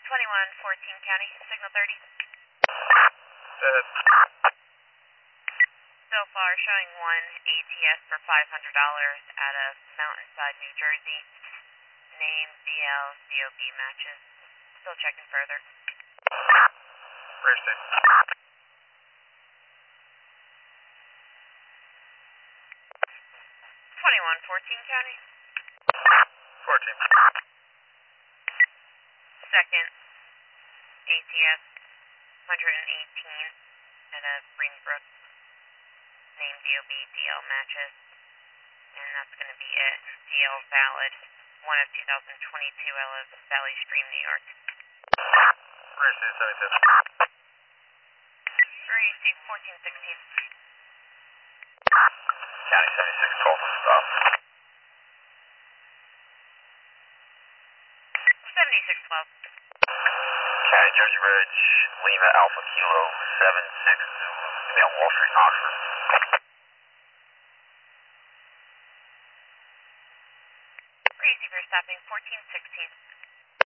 2114 County, signal 30. So far showing one ATS for $500 out of Mountainside, New Jersey. Name DLCOB matches. Still checking further. Bridge 6. 2114 County. 14. Second ATS 118 out of Greenbrook. Name DOB DL matches. And that's going to be it. DL valid. 1 of 2022 out of Valley Stream, New York. Bridge 277. 1416. County 7612, stop. 7612. County Jersey Bridge, Lima Alpha Kilo 76, on Wall Street, Oxford. Crazy for stopping 1416.